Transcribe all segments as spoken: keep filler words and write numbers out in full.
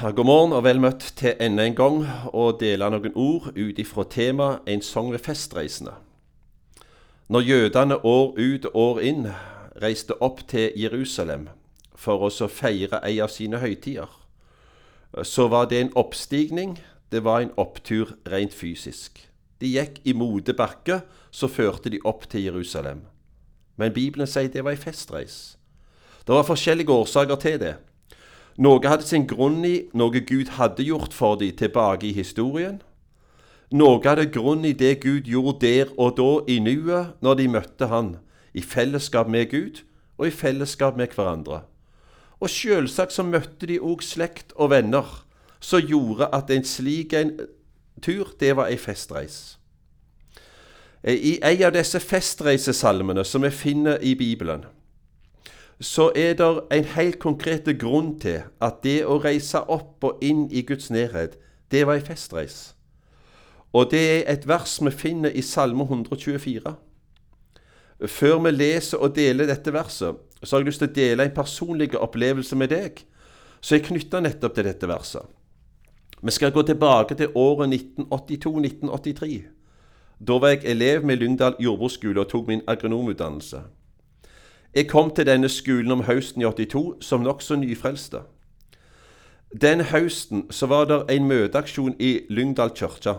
God morgen og vel møtt til enda en gang og dele noen ord ut ifra tema en sang ved festreisende. Når jødene år ut og år inn reiste opp til Jerusalem for å feire en av sine høytider, så var det en oppstigning, det var en opptur rent fysisk. De gikk i modig bakke, så førte de opp til Jerusalem. Men Bibelen sier det var en festreis. Det var forskjellige årsaker til det. Noe hadde sin grunn i noe Gud hadde gjort for dem tilbake i historien. Noe hadde grunn i det Gud gjorde der og da i nuet når de møtte han, i fellesskap med Gud og i fellesskap med hverandre. Og selvsagt så møtte de også slekt og venner, som gjorde at en slik en tur, det var en festreis. I en av disse festreisesalmene som vi finner i Bibelen, så er det en helt konkret grunn til at det å reise opp og inn i Guds nærhet, det var en festreis. Og det er et vers vi finner i Salme et hundre og tjuefire. Før vi leser og deler dette verset, så har jeg lyst til å dele en personlig opplevelse med deg, så jeg knytter nettopp til dette verset. Vi skal gå tilbake til året nitten åttito til nitten åttitre. Da var jeg elev med Lyngdal jordbruksskole og tok min agronomutdannelse. Jeg kom til denne skolen om høsten i åttito som nokså nyfrelste. Den høsten så var det en møteaksjon i Lyngdal kirke.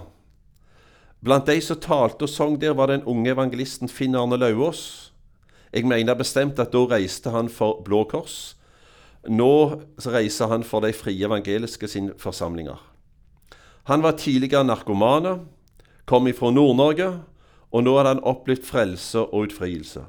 Blant de som talte og sang der var den unge evangelisten Finn Arne Lauås. Jeg mener bestemt at da reiste han for Blå Kors. Nå reiser han for de frie evangeliske sine forsamlinger. Han var tidligere narkomane, kom ifra Nord-Norge, og nå hadde han opplevd frelse og utfrielse.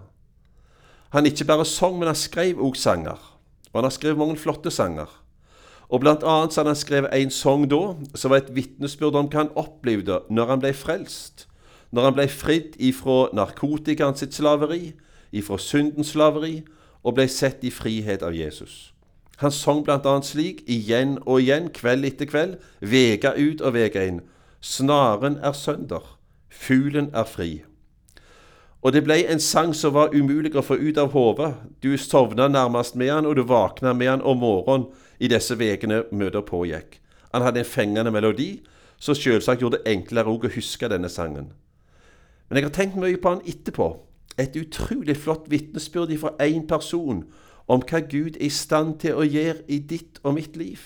Han ikke bare sang, men han skrev også sanger. Og han har skrevet mange flotte sanger. Og blant annet så hadde han skrevet en sang da, som var et vittnesbyrd om hva han opplevde når han ble frelst. Når han ble fridd ifra narkotikans sitt slaveri, ifra syndens slaveri, og ble sett i frihet av Jesus. Han sang blant annet slik, igjen og igjen, kveld etter kveld, vega ut og vega inn. Snaren er sønder, fuglen er fri. Og det ble en sang som var umulig å få ut av hodet. Du sovna nærmest med han, og du vakna med han om morgenen i disse vekene møter pågikk. Han hadde en fengende melodi, så selvsagt gjorde det enklere å huske denne sangen. Men jeg har tenkt mye på han etterpå. Et utrolig flott vittnesbyrd fra en person om hva Gud er i stand til å gjøre i ditt og mitt liv.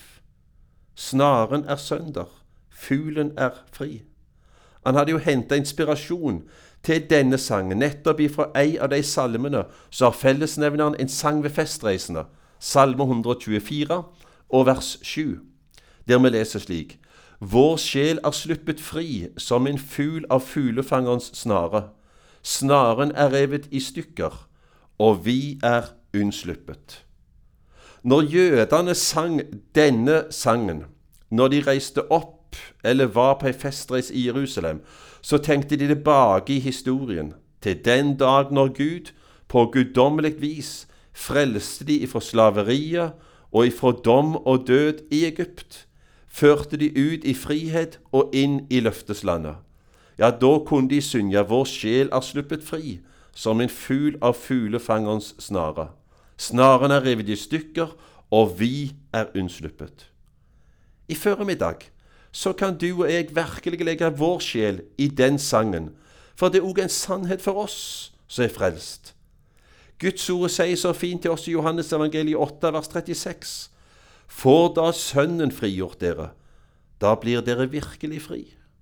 Snaren er sønder, fuglen er fri. Han hadde jo hentet inspirasjon til denne sangen, nettopp ifra en av de salmene så har fellesnevneren en sang ved festreisende, Salme et hundre og tjuefire og vers sju, der vi leser slik: Vår sjel er sluppet fri som en fugl av fuglefangerens snare. Snaren er revet i stykker, og vi er unnsluppet. Når jødene sang denne sangen, når de reiste opp eller var på en festreis i Jerusalem, så tenkte de tilbake i historien til den dag når Gud på guddommelig vis frelste de ifra slaveriet og ifra dom og død i Egypt, førte de ut i frihet og inn i løfteslandet. Ja, da kunne de synge: Vår sjel er sluppet fri, som en fugl av fuglefangerens snare. Snaren er revet i stykker, og vi er unnsluppet. I formiddag så kan du og jeg virkelig legge vår sjel i den sangen, for det er også en sannhet for oss som er frelst. Guds ord sier så fint til oss i Johannes evangeliet åtte, vers trettiseks: Får da Sønnen frigjort dere, da blir dere virkelig fri.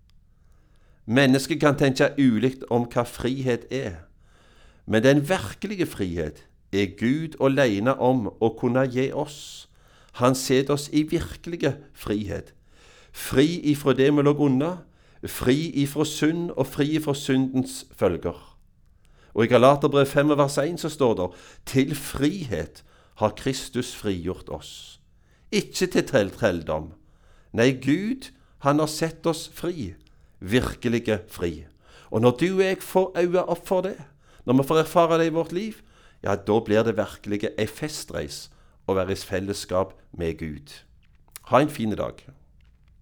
Mennesket kan tenke ulikt om hva frihet er, men den virkelige frihet er Gud alene om å kunne gi oss. Han setter oss i virkelige frihet. Fri ifra det vi lå unna, fri ifra synd og fri ifra syndens følger. Og i Galaterbrev fem vers en så står det: Til frihet har Kristus frigjort oss. Ikke til trelldom. Nei, Gud, han har sett oss fri, virkelige fri. Og når du og jeg får øye opp for det, når vi får erfare det i vårt liv, ja, da blir det virkelige en festreis å være i fellesskap med Gud. Ha en fin dag.